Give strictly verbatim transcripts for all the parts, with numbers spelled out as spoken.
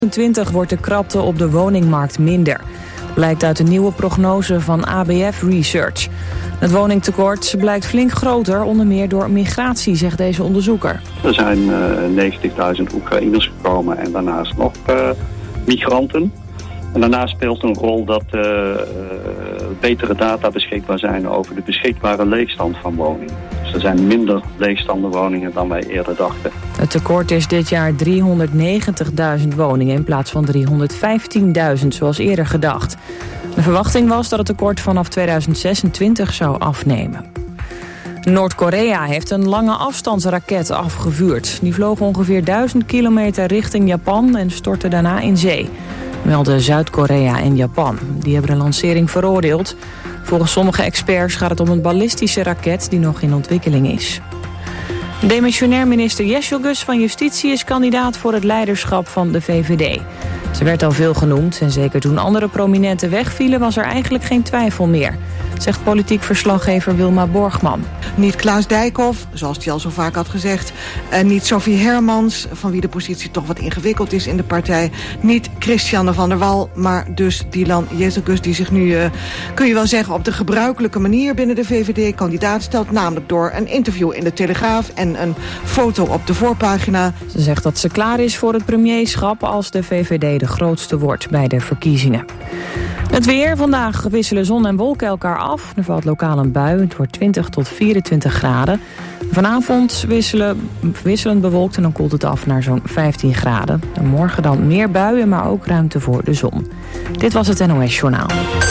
twintig wordt de krapte op de woningmarkt minder. Blijkt uit de nieuwe prognose van A B F Research. Het woningtekort blijkt flink groter, onder meer door migratie, zegt deze onderzoeker. Er zijn uh, negentigduizend Oekraïners gekomen en daarnaast nog uh, migranten. En daarnaast speelt een rol dat uh, uh, betere data beschikbaar zijn over de beschikbare leegstand van woningen. Dus er zijn minder leegstaande woningen dan wij eerder dachten. Het tekort is dit jaar driehonderdnegentigduizend woningen in plaats van driehonderdvijftienduizend zoals eerder gedacht. De verwachting was dat het tekort vanaf tweeduizend zesentwintig zou afnemen. Noord-Korea heeft een lange afstandsraket afgevuurd. Die vloog ongeveer duizend kilometer richting Japan en stortte daarna in zee. Melden Zuid-Korea en Japan. Die hebben de lancering veroordeeld. Volgens sommige experts gaat het om een ballistische raket die nog in ontwikkeling is. Demissionair minister Jesselgus van Justitie is kandidaat voor het leiderschap van de V V D. Ze werd al veel genoemd en zeker toen andere prominenten wegvielen was er eigenlijk geen twijfel meer, zegt politiek verslaggever Wilma Borgman. Niet Klaas Dijkhoff, zoals hij al zo vaak had gezegd. En niet Sophie Hermans, van wie de positie toch wat ingewikkeld is in de partij. Niet Christiane van der Wal, maar dus Dylan Jesselgus, die zich nu, uh, kun je wel zeggen, op de gebruikelijke manier binnen de V V D kandidaat stelt. Namelijk door een interview in de Telegraaf en een foto op de voorpagina. Ze zegt dat ze klaar is voor het premierschap als de V V D de grootste wordt bij de verkiezingen. Het weer. Vandaag wisselen zon en wolken elkaar af. Er valt lokaal een bui. Het wordt twintig tot vierentwintig graden. Vanavond wisselen, wisselend bewolkt en dan koelt het af naar zo'n vijftien graden. En morgen dan meer buien, maar ook ruimte voor de zon. Dit was het N O S Journaal.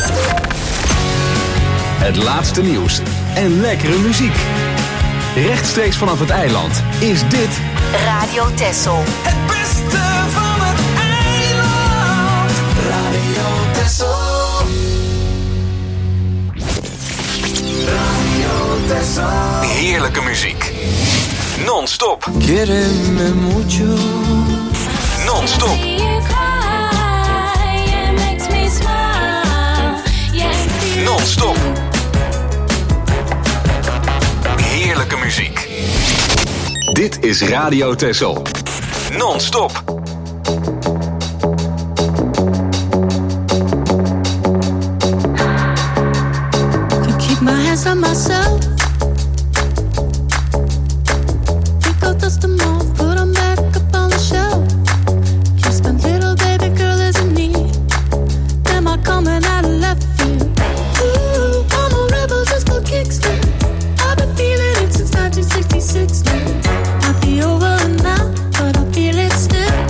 Het laatste nieuws en lekkere muziek. Rechtstreeks vanaf het eiland is dit Radio Texel. Het beste van het eiland. Radio Texel. Radio Texel. heerlijke muziek. Non-stop. Quiereme mucho. Non-stop. Non-stop. Heerlijke muziek. Dit is Radio Texel. Non-stop. Can keep my hands on myself. Think I'll dust them off, put them back up on the shelf. Just a little baby girl isn't need. Am I coming out of left field? Ooh, I'm a rebel just for kicks now. I've been feeling it since nineteen sixty-six now. Might be over now, but I feel it still.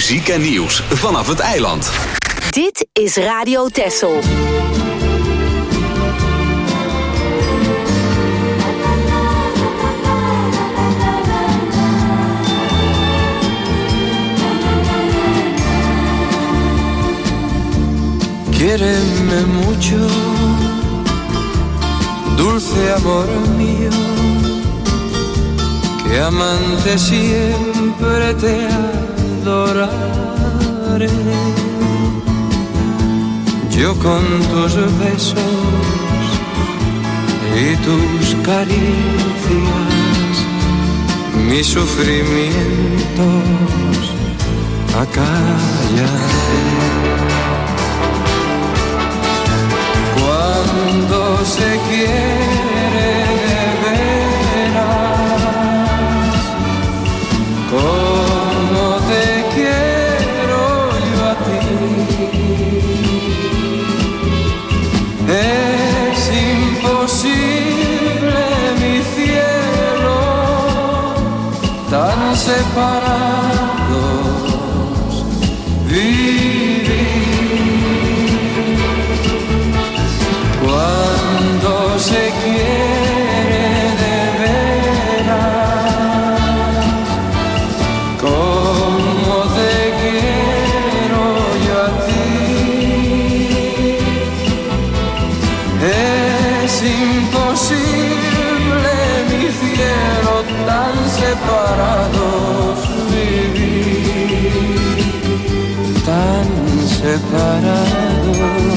Muziek en nieuws vanaf het eiland. Dit is Radio Texel. Quiéreme mucho, dulce amor mío, que amante siempre te adoraré. Yo con tus besos y tus caricias, mis sufrimientos acallaré. Cuando se quiere de veras, como te quiero yo a ti, es imposible mi cielo, tan separados vivir. Cuando se quiere de veras, como te quiero yo a ti, es imposible mi cielo, tan separados vivir, tan separados.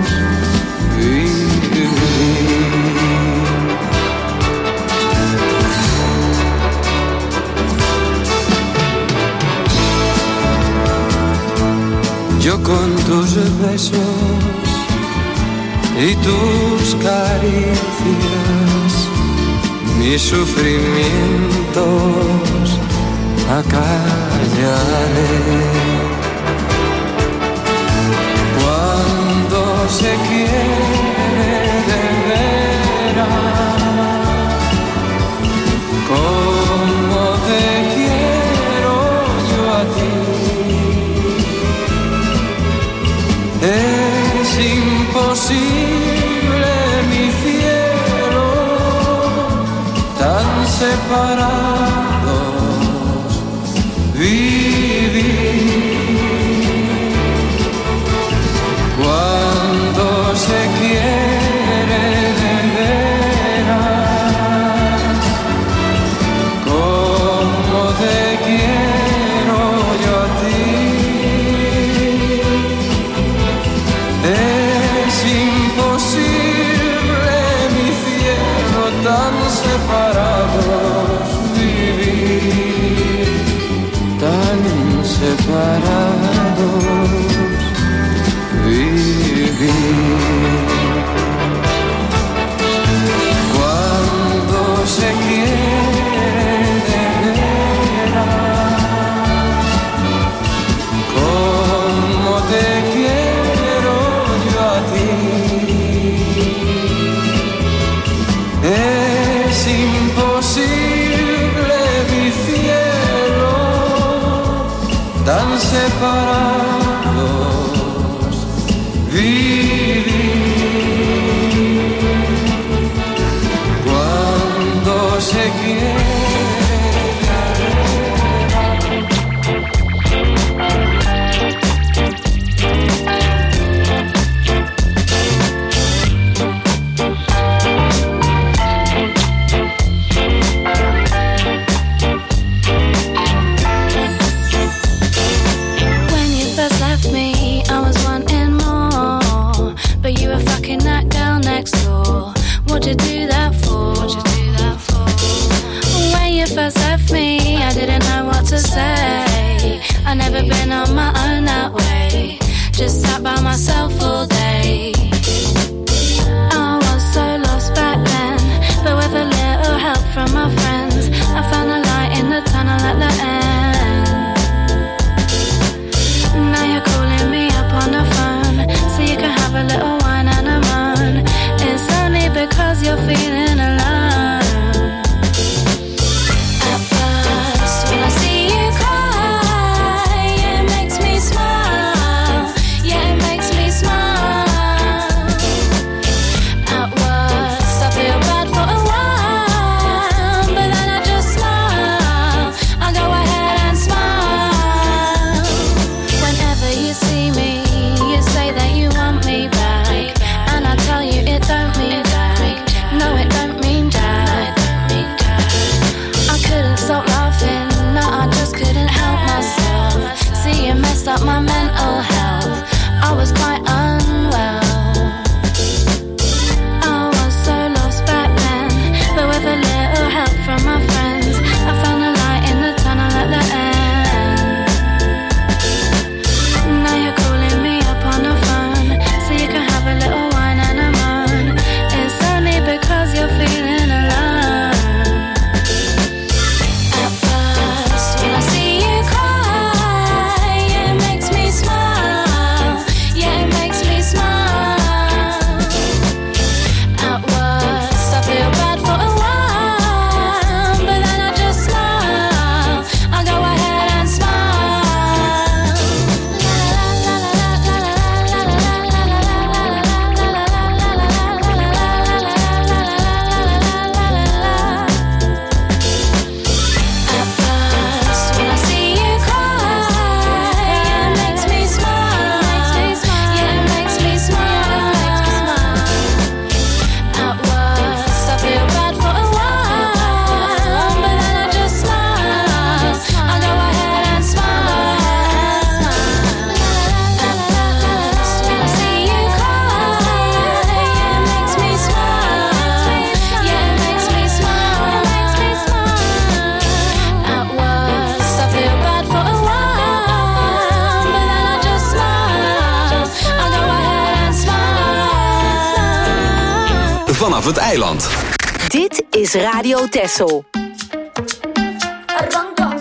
Yo con tus besos y tus caricias, mis sufrimientos acallaré. Cuando se quiere de veras, como te quiero yo a ti, es imposible mi cielo, tan separados vivir. Cuando se quiere de veras, como te quiero yo a ti, es imposible mi cielo, tan separados vivir, tan separados vivir. Cuando se quiere de veras, como te quiero yo a ti, es imposible mi cielo, tan separados vivir. Cuando se quiere. What'd you do that for? What'd you do that for? When you first left me, I didn't know what to say. I never been on my own that way. Just sat by myself all day. I was so lost back then, but with a little help from my friends, I found a light in the tunnel at the end. Now you're calling me up on the phone, so you can have a little wine and a moan. It's only because you're feeling alone. At first, when I see you cry, it vanaf het eiland. Dit is Radio Texel. Arranca.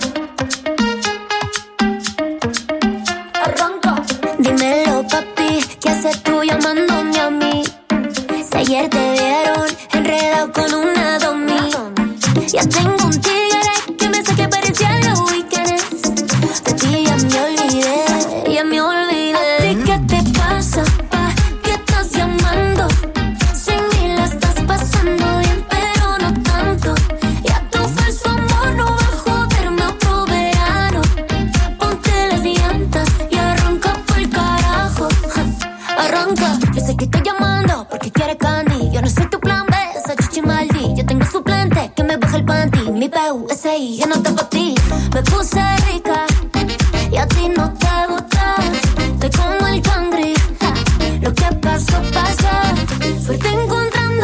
Arranca. Dímelo, papi, ¿qué haces tú llamándome a mí? Si ayer te vieron enredado con una domi. Ya tengo un tigre que me saque parecía los weekends. De ti ya me olvidé, ya me olvidé. ¿A ti qué te pasa, pa? ¿Qué estás llamando? Sin mí la estás pasando bien, pero no tanto. Ya tu falso amor no va a joderme otro verano. Ponte las llantas y arranca por carajo. Arranca, yo sé que estoy llamando porque quieres candy. Yo no soy tu plan B, esa chichi maldi. Yo tengo suplente que me baja el panty. Mi P U S I, ya no está pa' ti. Me puse rica y a ti no te gusta. Estoy como el cangri, ja. Lo que pasó, pasó. Suerte encontrando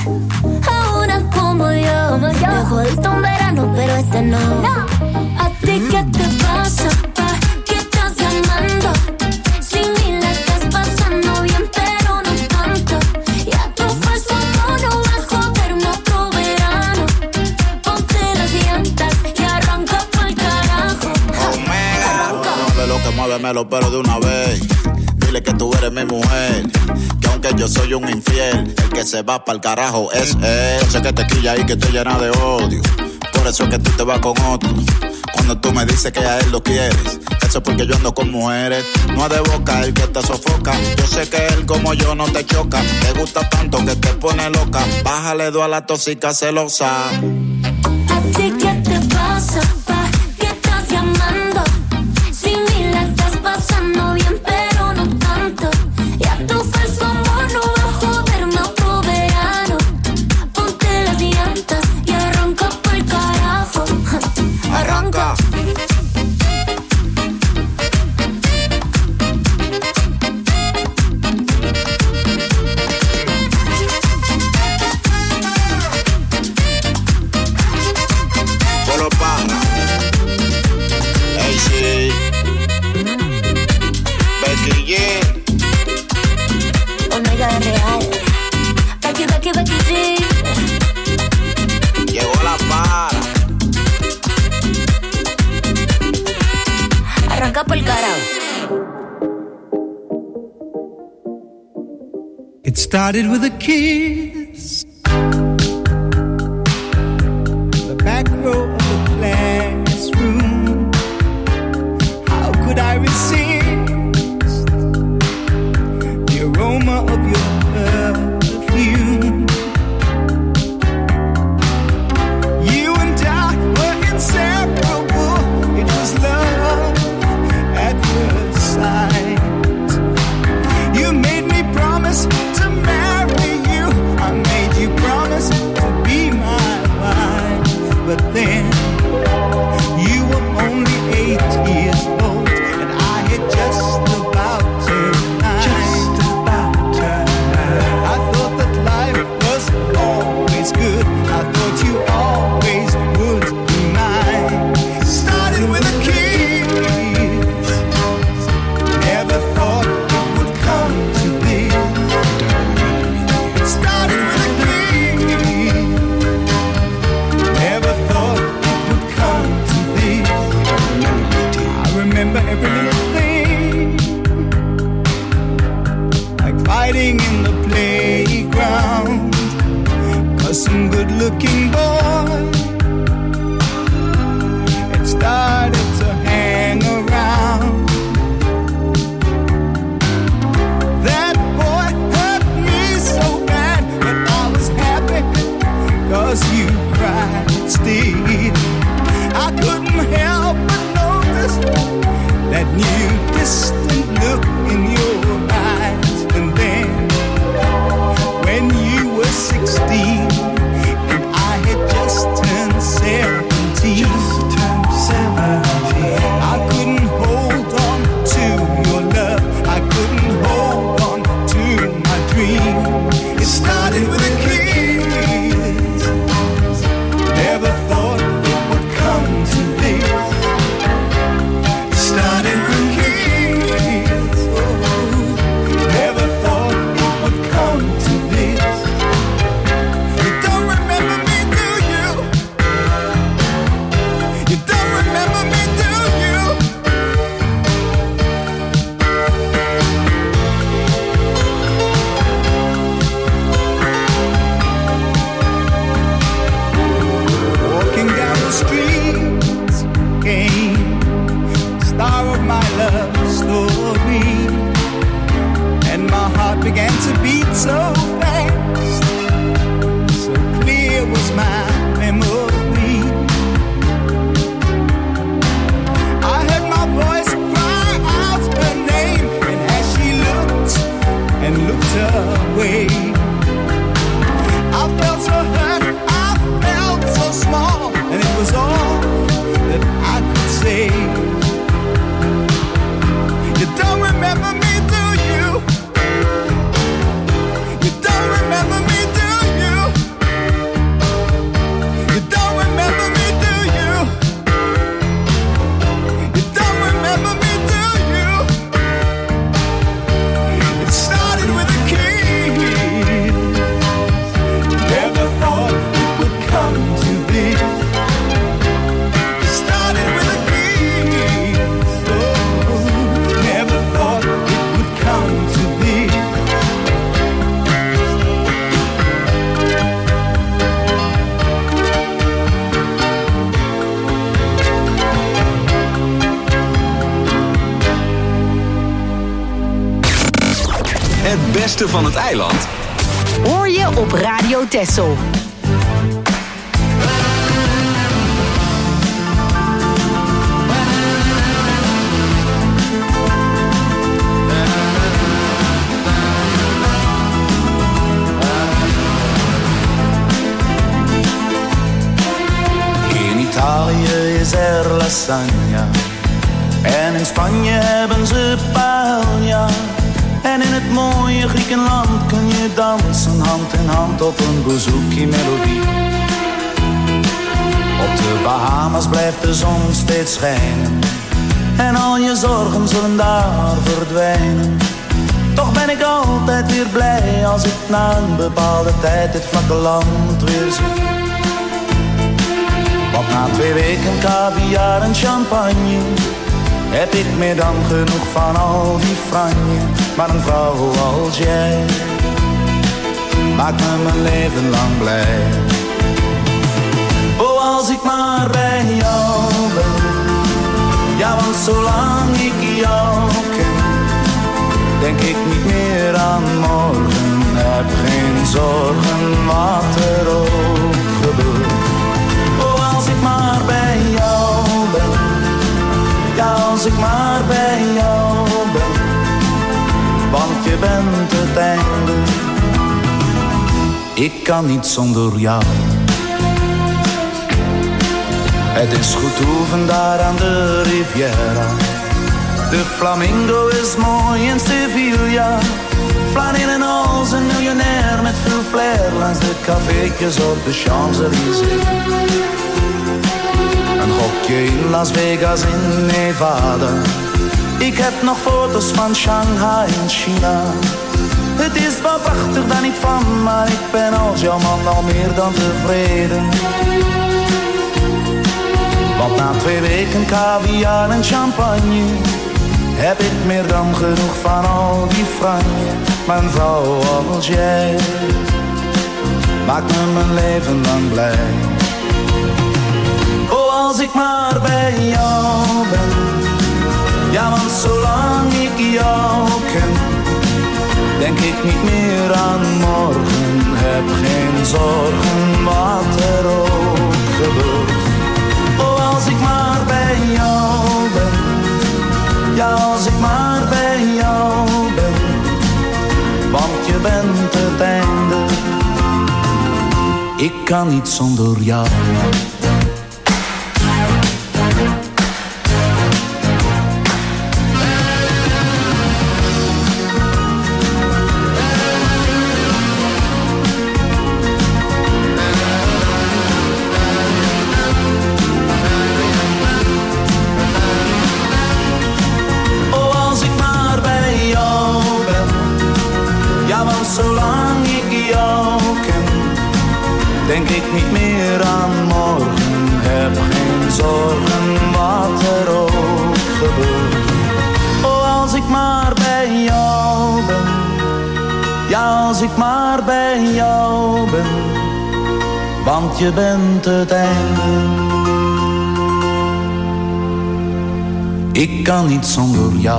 a una como yo. Me jodiste un verano, pero este no. ¿A ti qué te pasa, pa? ¿Qué estás llamando? Sin mí la estás pasando bien, pero no tanto. Ya tu falso amor no va a joderme otro verano. Ponte las llantas y arranca pa'l carajo. Mueve lo que muévemelo, pero de una vez. Dile que tú eres mi mujer, que aunque yo soy un infiel, el que se va pa'l carajo es él. Yo sé que te quilla y que te llena de odio, por eso es que tú te vas con otro. Cuando tú me dices que a él lo quieres, eso es porque yo ando con mujeres. No es de boca el que te sofoca. Yo sé que él como yo no te choca. Te gusta tanto que te pone loca. Bájale dos a la tóxica celosa. ¿A ti qué te pasa, pa? ¿Qué estás llamando? Sin mí la estás pasando bien, pero no tanto. Ya tu falso amor no va a joderme otro verano. Ponte las llantas y arranca pa'l carajo. Arranca. Polo Parra, A C, Becky G. Omega de real. Becky, Becky, Becky G. Llegó la para. Arranca pa'l carajo. It started with a kiss. The back row of the classroom. How could I resist the aroma of your perfume? You and I were inseparable. It was love at first sight. You made me promise to marry you. I made you promise to be my wife. But then you were only eight years old, and I had just about turned nine. Just about turned nine. I thought that life was always good. I thought you always would be mine. Started with a kiss. Never thought it would come to this. It started with a kiss. Never thought it would come to this. I remember every little thing. beste van het eiland hoor je op Radio Texel. In Italië is er lasagna en in Spanje hebben ze paella. En in het mooie Griekenland kun je dansen hand in hand op een bouzouki-melodie. Op de Bahamas blijft de zon steeds schijnen en al je zorgen zullen daar verdwijnen. Toch ben ik altijd weer blij als ik na een bepaalde tijd dit vlakke land weer zie. Want na twee weken caviar en champagne heb ik meer dan genoeg van al die franje. Maar een vrouw als jij maakt me mijn leven lang blij. Oh, als ik maar bij jou ben. Ja, want zolang ik jou ken, denk ik niet meer aan morgen. Heb geen zorgen wat er ook gebeurt. Oh, als ik maar bij jou ben. Ja, als ik maar bij jou ben, want je bent het einde. Ik kan niet zonder jou. Het is goed oefen daar aan de Riviera. De flamingo is mooi in Sevilla. Flaneren als een miljonair met veel flair langs de cafeetjes op de Champs-Élysées. Een hokje in Las Vegas in Nevada. Ik heb nog foto's van Shanghai in China. Het is wel prachtig, daar niet van, maar ik ben als jouw man al meer dan tevreden. Want na twee weken caviar en champagne heb ik meer dan genoeg van al die franje. Maar een vrouw als jij maakt me mijn leven lang blij. Oh, als ik maar bij jou ben. Ja, want zolang ik jou ken, denk ik niet meer aan morgen. Heb geen zorgen wat er ook gebeurt. Oh, als ik maar bij jou ben. Ja, als ik maar bij jou ben, want je bent het einde. Ik kan niet zonder jou. Zolang ik jou ken, denk ik niet meer aan morgen. Heb geen zorgen wat er ook gebeurt. Oh, als ik maar bij jou ben. Ja, als ik maar bij jou ben, want je bent het einde. Ik kan niet zonder jou.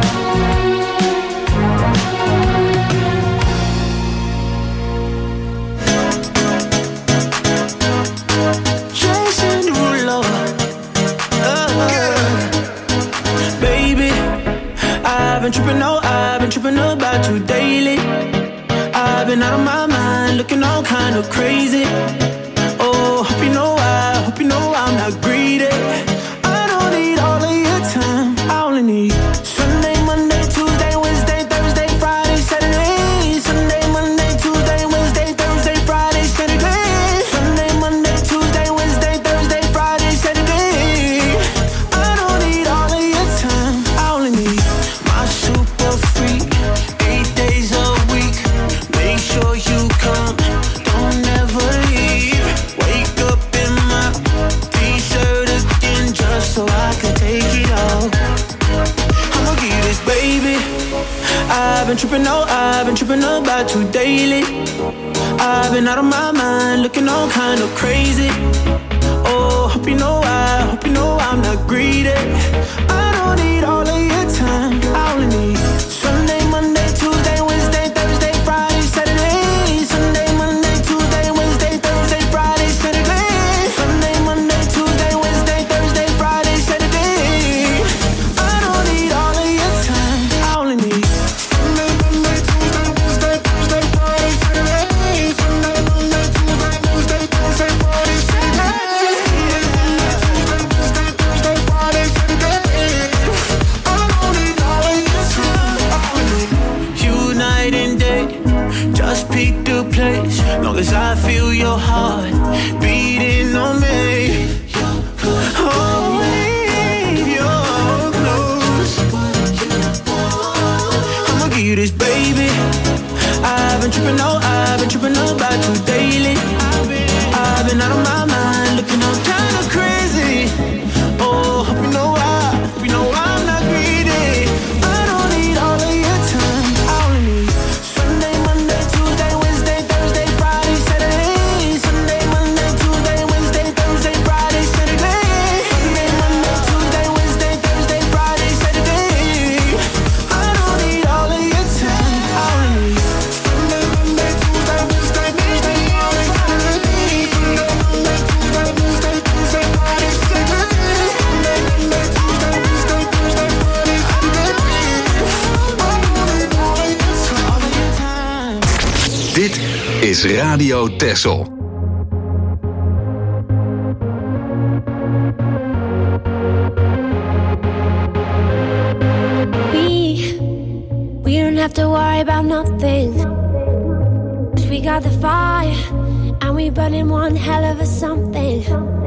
I've been tripping, oh, I've been tripping about you daily. I've been out of my mind, looking all kind of crazy. Oh, hope you know I, hope you know I'm not greedy. I don't need all of your time, I only need Sunday, Monday, Tuesday, Wednesday, Thursday, Friday, Saturday. Sunday, Monday, Tuesday, Wednesday, Thursday, Friday, Saturday. Sunday, Monday, Tuesday, Wednesday, Thursday, Friday, Saturday. I don't need all of your time, I only need super freak, eight days a week. Make sure you come, don't ever leave. Wake up in my t-shirt again, just so I can take it off. I'ma give this, baby. I've been tripping, oh, I've been tripping about you daily. I've been out of my mind, looking all kind of crazy. Oh, hope you know I, hope you know I'm not greedy. I don't need all of your time, I only need Sunday, Monday, Tuesday, Wednesday, Thursday. is Radio Texel. We don't have to worry about nothing, 'cause we got the fire, and we burning one hell of a something.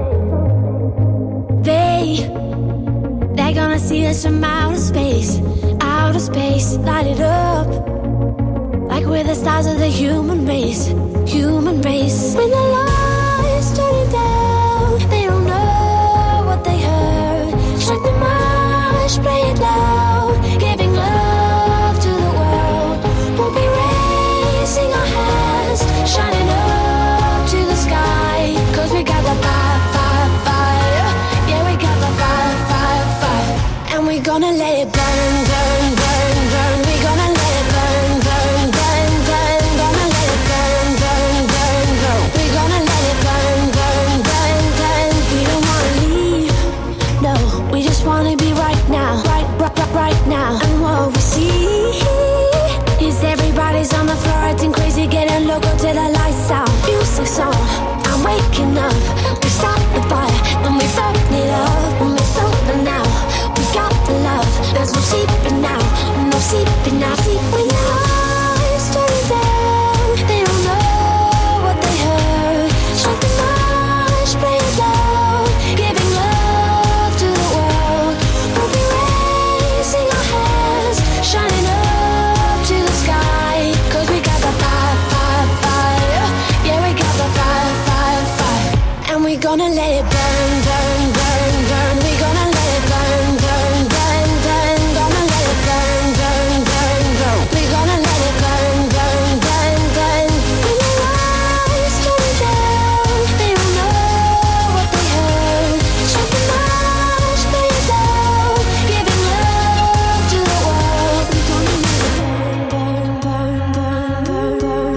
They, they're gonna see us from outer space, outer space, light it up, like we're the stars of the human race, human race. When the lights turn down, they don't know what they heard. Strike the march, play it loud, giving love to the world. We'll be raising our hands, shining up to the sky, 'cause we got the fire, fire, fire. Yeah, we got the fire, fire, fire. And we're gonna let it burn, burn, burn, burn. We're gonna let it burn, burn, burn, burn. Gonna let it burn, burn, burn, burn. We're gonna let it burn, burn, burn, burn. We don't wanna leave, no. We just wanna be right now, right, right, right, right now. And what we see is everybody's on the floor acting crazy, getting loco till the lights out. Music's on, I'm waking up. We stop the fire, and we burn it up. And we're sober now, we got the love. There's no sleeping now, no sleeping now. Sleep when the lights turn down, they don't know what they heard. Strike the march, play it loud, giving love to the world. We'll be raising our hands, shining up to the sky, 'cause we got the fire, fire, fire. Yeah, we got the fire, fire, fire. And we're gonna let it burn, burn, burn, burn. We're gonna let it burn, burn, burn, burn. Gonna let it burn, burn, burn, burn. We're gonna let it burn, burn, burn, burn. When the lights turn down, they don't know what they heard. Strike the march, play it loud, giving love to the world. We're gonna let it burn, burn, burn, burn, burn,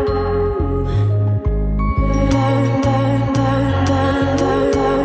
burn, burn, burn, burn, burn, burn.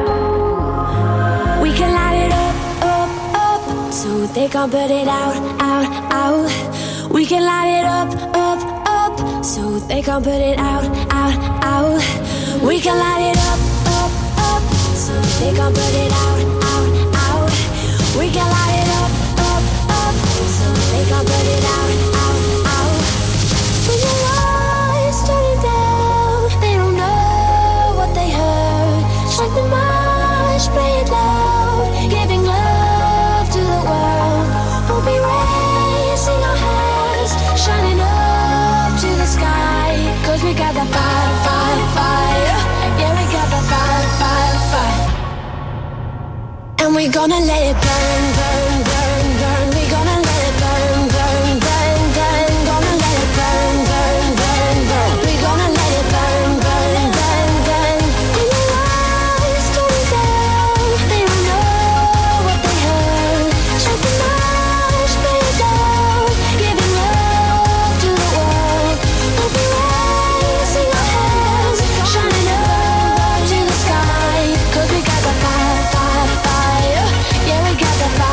We can light it up, up, up, so they can't put it out, out, out. We can light it up, up, up, so they can't put it out, out, out. We can light it up, up, up, so they can't put it out, out, out. We can light it up, up, up, so they can't put it out, out, out. When the lights turn down, they don't know what they heard. Strike the march, play it loud, giving love to the world. We'll be raising our hands, shining up to the sky, 'cause we got the fire, fire, fire. Yeah, we got the fire, fire, fire. And we're gonna let it burn, burn, burn, burn. We're gonna let it burn, burn, burn, burn. Gonna let it burn, burn, burn, burn. We're gonna let it burn, burn, burn, burn. When the lights turn down, they don't know what they heard. Strike the march, play it loud, giving love to the world. We'll be raising our hands, shining up to the sky, 'cause we got the fire, fire, fire. Yeah, we got the fire.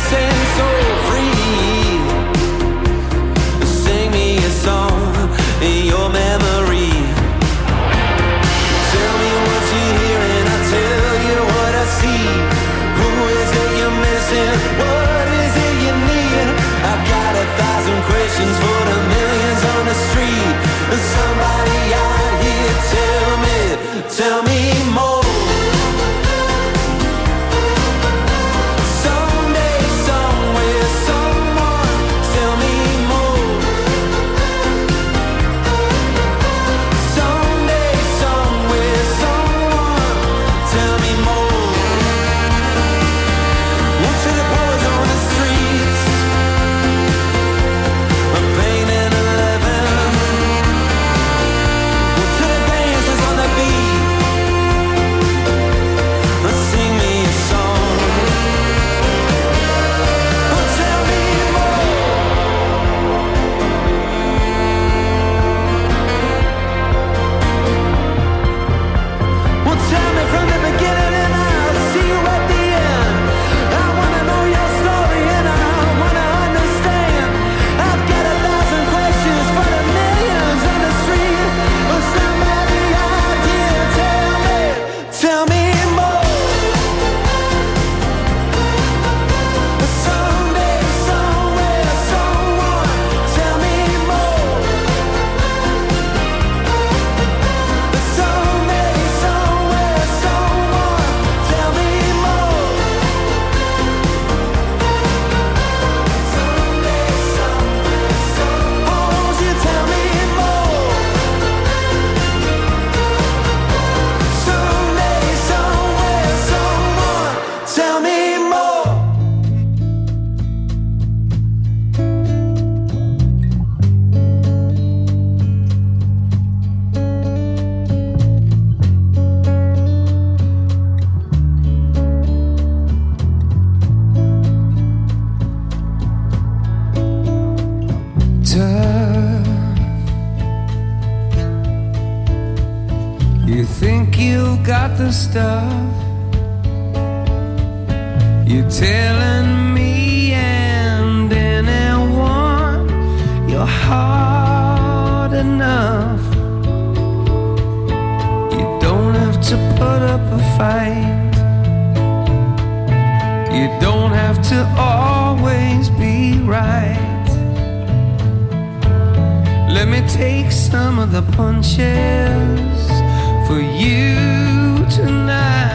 missing so free. Sing me a song in your memory. Tell me what you hear and I'll tell you what I see. Who is it you're missing? What is it you need? I've got a thousand questions for the millions on the street. Somebody out here, tell me, tell me more. Stuff you're telling me and anyone you're hard enough. You don't have to put up a fight. You don't have to always be right. Let me take some of the punches for you tonight.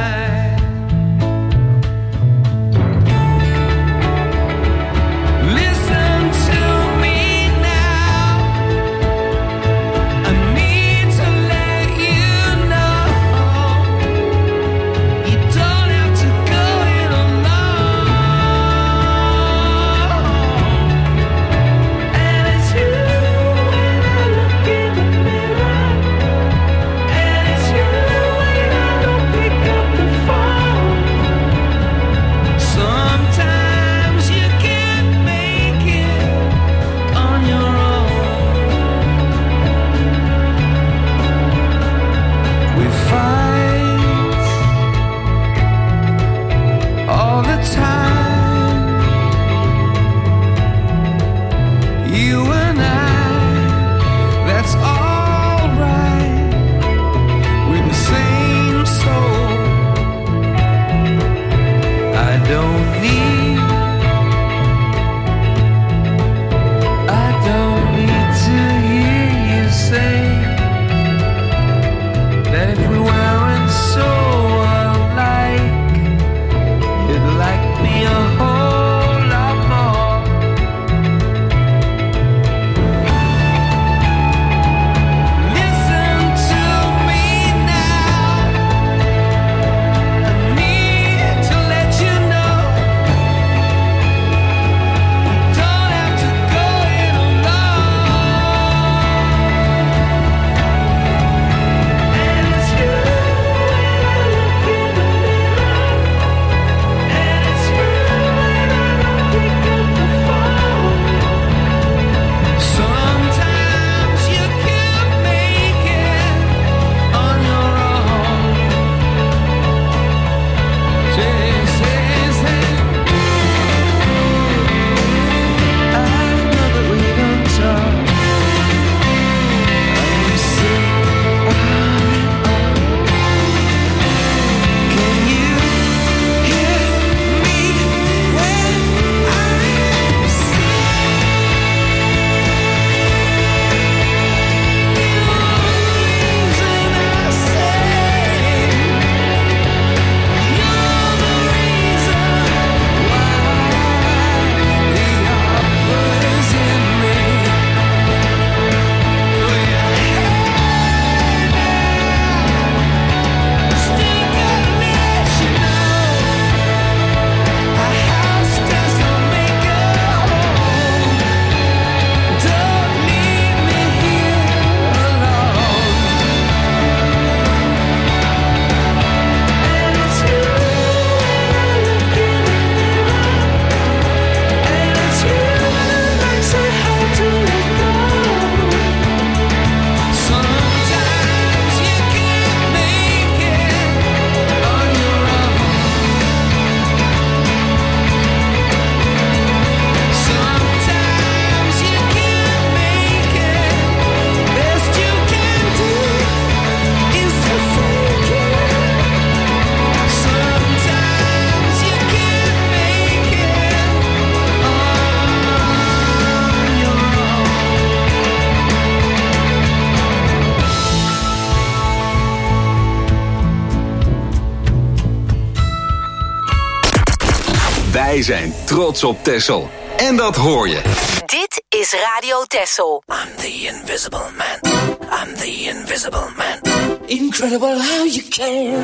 Wij zijn trots op Texel. En dat hoor je. Dit is Radio Texel. I'm the invisible man. I'm the invisible man. Incredible how you can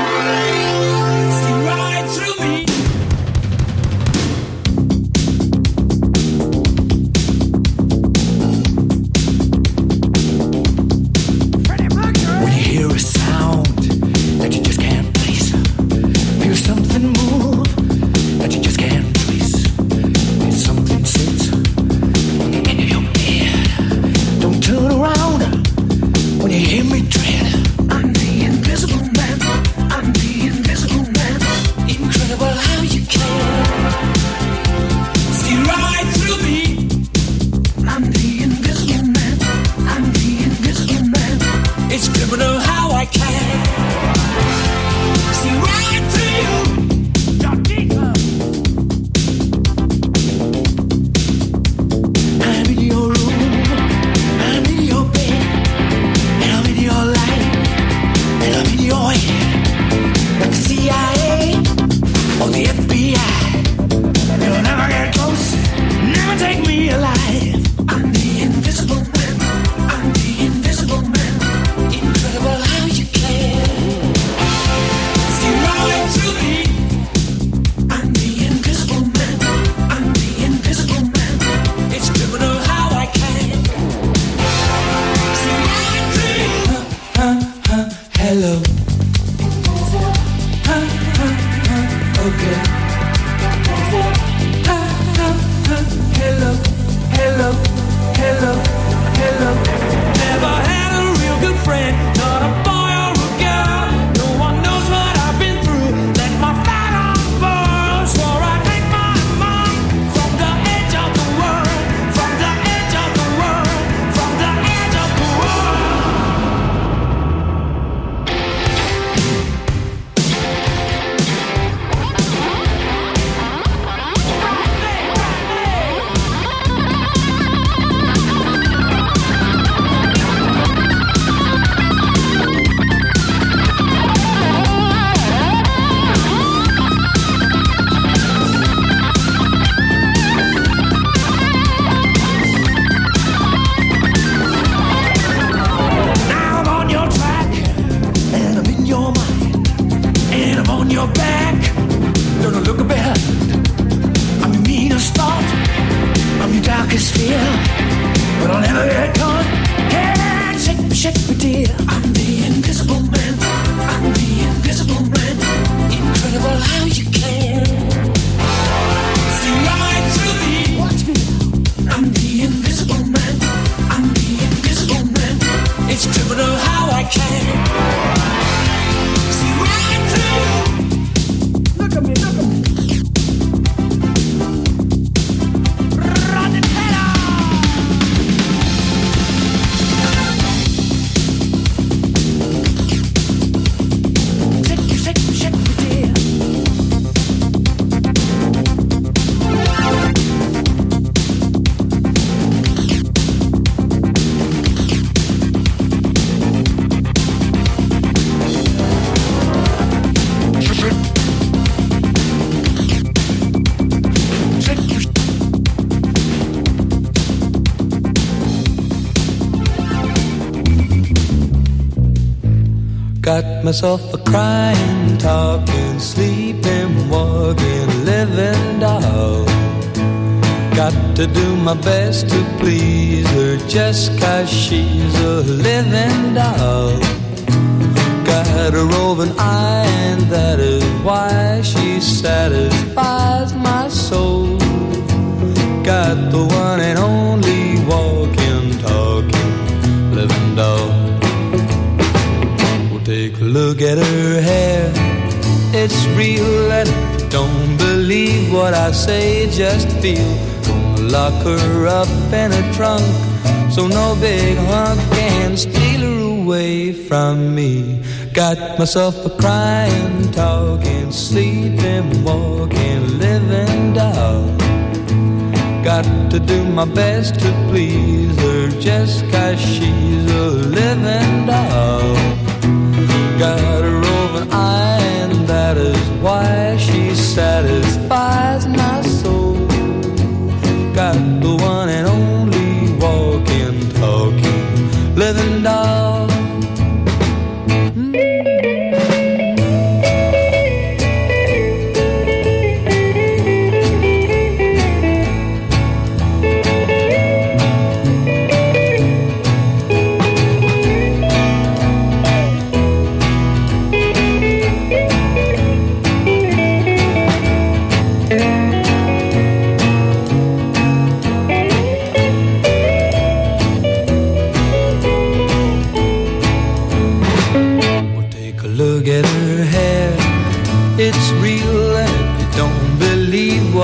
see right through me. When you hear a sound that you just can't place, feel something move that you just can't trace. It's something sits in your head. Don't turn around when you hear me tread. I'm the invisible man. I'm the invisible man. Incredible how you can see right through me. I'm the invisible man. I'm the invisible man. It's criminal how I can see right through you. You're deeper. I'm in your room. I'm in your bed. And I'm in your life. And I'm in your head. Like the C I A or the F B I. You'll never get close. Never take me alive. I'm the invisible man. I'm the invisible man. Incredible how you can see right through me. I'm the invisible man. I'm the invisible man. It's criminal how I can see right through you. Huh, huh, huh, hello. Huh, huh, huh, okay. Huh, huh, huh, hello, hello, hello, hello. Never had a real good friend, not a boy or a girl. No one knows what I've been through. Let my flag unfurl. Swore I'd make my mark from the edge of the world, from the edge of the world, from the edge of the world. Now I'm on your track, and I'm in your mind, and I'm on your back. Don't look behind. I'm your meanest thought, I'm your darkest fear, but I'll never get caught. Can't shake me, shake me, dear. I'm the invisible man. I'm the invisible man. Incredible how you can see right through me. Watch me. I'm the invisible man. I'm the invisible man. It's criminal how I can see right through you. Look at me, look at me. Run it better. Shake you, shake you, shake you, dear. Got myself a crying, talking, sleeping, walking, living doll. Got to do my best to please her just 'cause she's a living doll. Got a roving eye and that is why she satisfies my soul. Got the one and only walking, talking, living doll. Take a look at her hair, it's real, and if you don't believe what I say, just feel. Gonna lock her up in a trunk, so no big hunk can steal her away from me. Got myself a crying, talking, sleeping, walking, living doll. Got to do my best to please her just 'cause she's a living doll. Got a roving eye and that is why she satisfies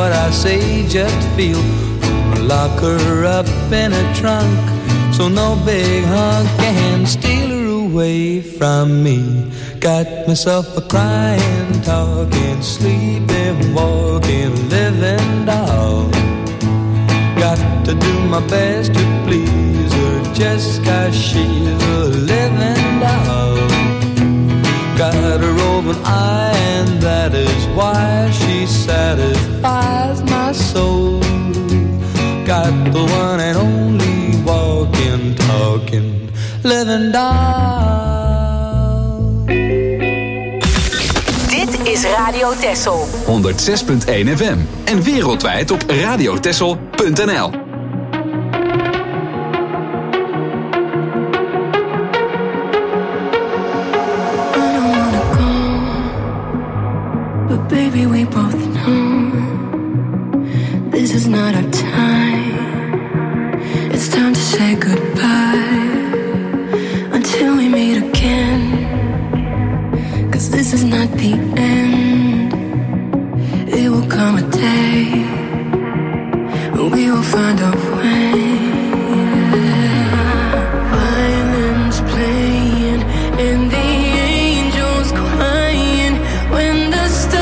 what I say, just feel. Lock her up in a trunk, so no big hunk can steal her away from me. Got myself a crying, talking, sleeping, walking, living doll. Got to do my best to please her, just 'cause she's a living doll. Got a roving eye, and that is why she satisfies my soul. Got the one and only walking, talking, living doll. Dit is Radio Texel. honderd zes punt één F M en wereldwijd op radiotexel punt n l. Baby, we both know this is not our time. It's time to say goodbye until we meet again. 'Cause this is not the end. It will come a day when we will find a way. Violins playing and the angels crying when the stars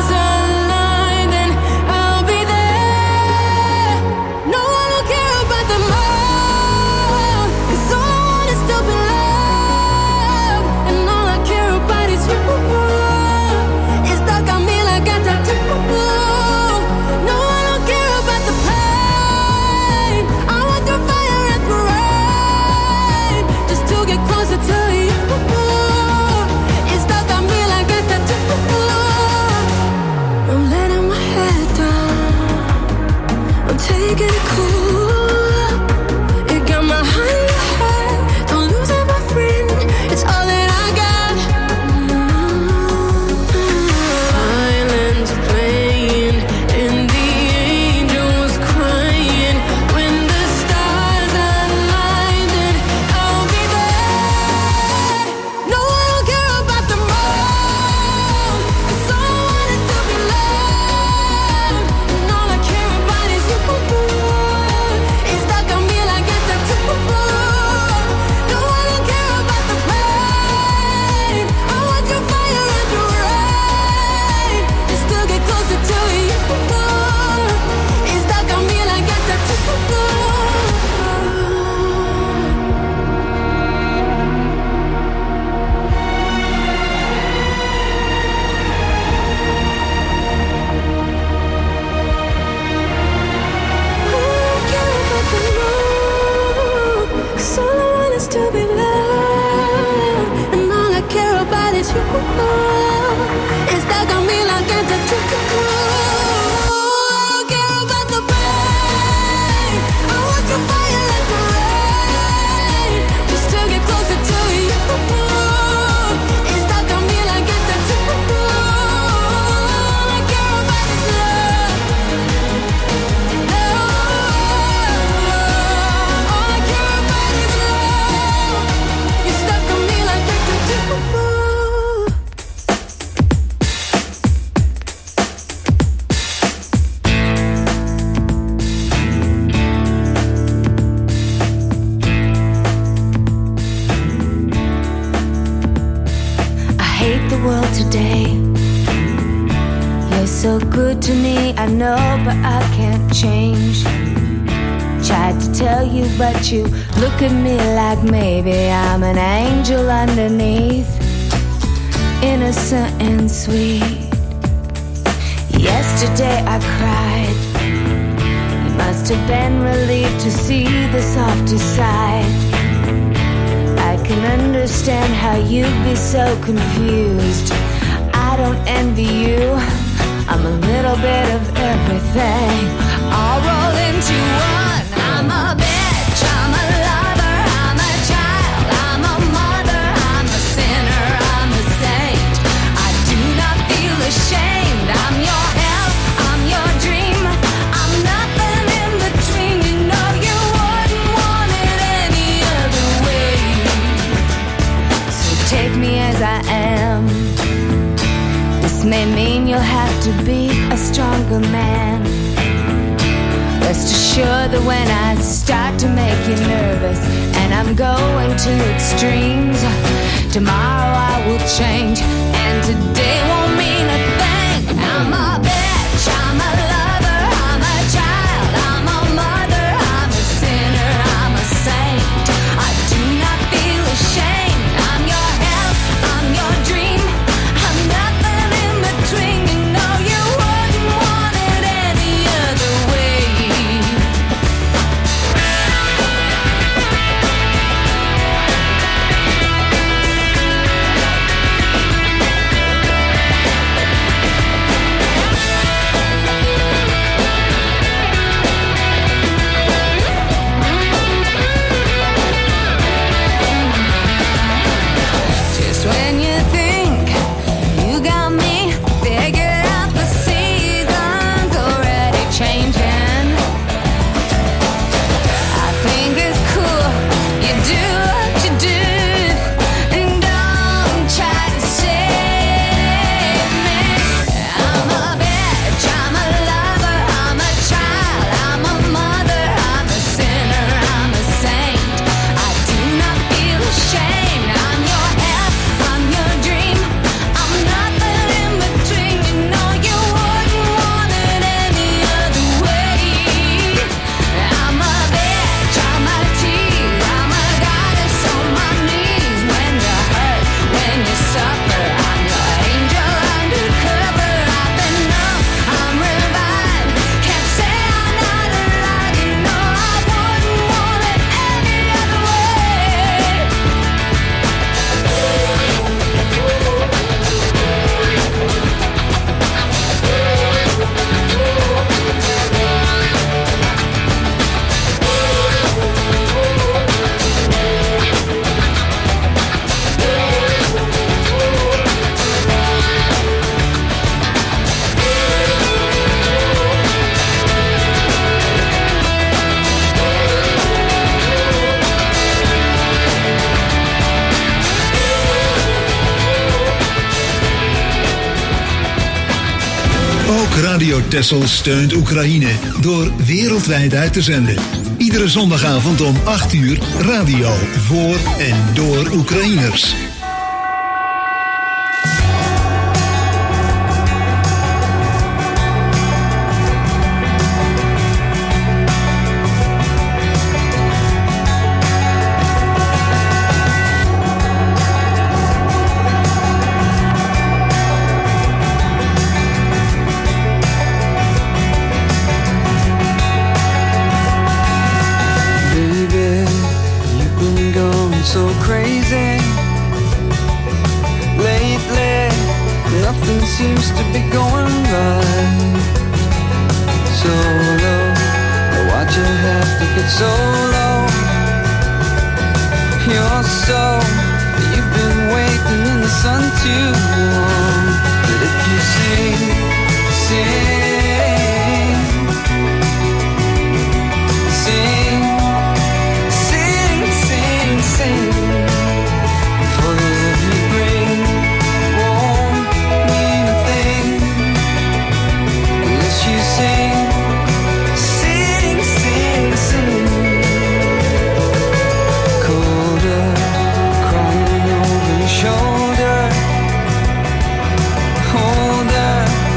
I know, but I can't change. Tried to tell you, but you look at me like maybe I'm an angel underneath, innocent and sweet. Yesterday I cried. You must have been relieved to see the softer side. I can understand how you'd be so confused. I don't envy you. I'm a little bit of everything, all rolled into one. I'm a bitch, I'm a lover, I'm a child, I'm a mother, I'm a sinner, I'm a saint. I do not feel ashamed. I'm your hell, I'm your dream, I'm nothing in between. You know you wouldn't want it any other way. So take me as I am. May mean you'll have to be a strong stronger man. Rest assured that when I start to make you nervous and I'm going to extremes, tomorrow I will change and today won't mean a thing. I'm a bitch, I'm a lover, I'm a child, I'm a mother, I'm a sinner, I'm a saint. I do not feel ashamed. I'm your hell, I'm your dream, I'm nothing in between. You know you wouldn't want it any other way. When you think you got me figured out, the season's already changing. I think it's cool you do what you do, and don't try to save me. I'm a bitch, I'm a lover, I'm a child, I'm a mother, I'm a sinner, I'm a saint. I do not feel ashamed. I'm your hell, I'm your dream, I'm nothing in between. You know you wouldn't want it any other way. I'm a bitch, I'm a tease, I'm a goddess on my knees. When you hurt, when you suffer, I'm your angel undercover. I've been numb, I'm revived, can't say I'm not alive. You know I wouldn't want it any other way. Ook Radio Texel steunt Oekraïne door wereldwijd uit te zenden. Iedere zondagavond om acht uur radio voor en door Oekraïners. Baby, you've been going so crazy lately. Nothing seems to be going right. So low, why'd you have to get so low? You're so, you've been waiting in the sun too long. But if you sing, sing, sing, sing, sing, sing, for the love you bring won't mean a thing unless you sing, sing, sing, sing. Colder, crying over your shoulder, older,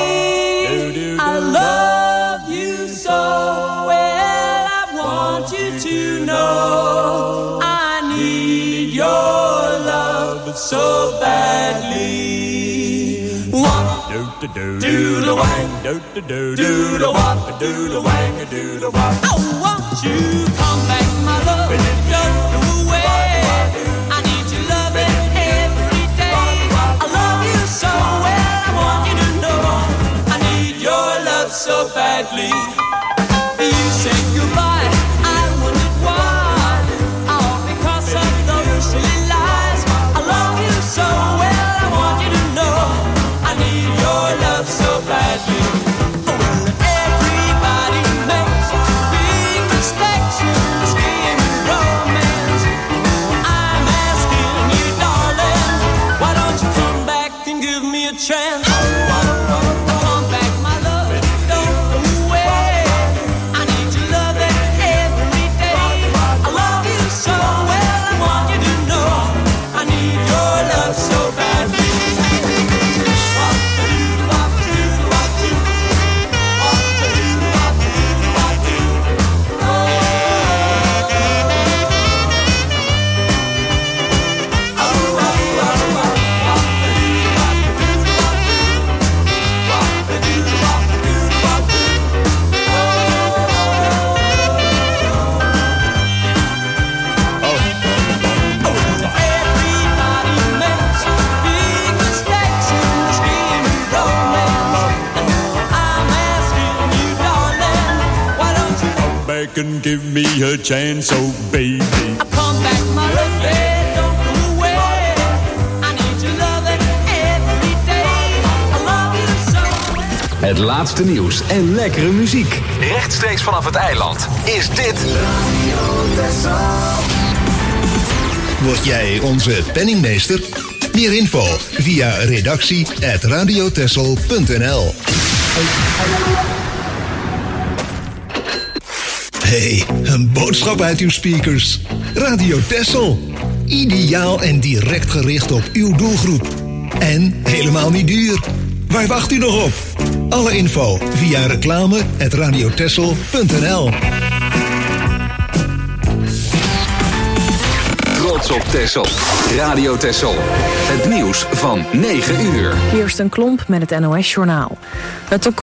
I love you so well. I want you to know I need your love so badly. Do the wang, do the do do the wop, do the wang, do the wop. Oh, won't you come back, my love? Don't go away. I need your loving every day. I love you so well. I want you to know I need your love so badly. You said goodbye. I wondered why. All because of those silly lies. I love you so well. I want you to know I need your love so badly. Well, everybody makes big mistakes in this game of romance. I'm asking you, darling, why don't you come back and give me a chance? Come back, my love, don't go away. I need your loving every day. I love you so well, I want you to know I need your love so badly. And give me a chance, oh baby. Come back, my love, yeah, don't go away. I need your loving every day. I love you so. Het laatste nieuws en lekkere muziek. Rechtstreeks vanaf het eiland is dit Word jij onze penningmeester? Meer info via redactie at radiotessel punt n l. Hey, een boodschap uit uw speakers. Radio Tessel. Ideaal en direct gericht op uw doelgroep. En helemaal niet duur. Waar wacht u nog op? Alle info via reclame at radiotessel punt n l. Trots op Tessel. Radio Tessel. Het nieuws van negen uur. Kirsten Klomp met het N O S-journaal. Het